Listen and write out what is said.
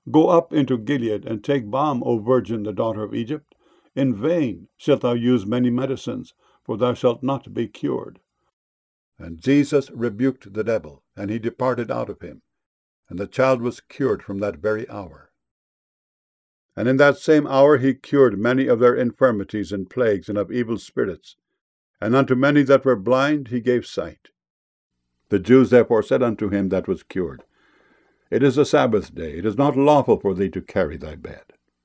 Go up into Gilead, and take balm, O virgin, the daughter of Egypt. In vain shalt thou use many medicines, for thou shalt not be cured. And Jesus rebuked the devil, and he departed out of him. And the child was cured from that very hour. And in that same hour he cured many of their infirmities and plagues and of evil spirits. And unto many that were blind he gave sight. The Jews therefore said unto him that was cured, It is a Sabbath day, it is not lawful for thee to carry thy bed.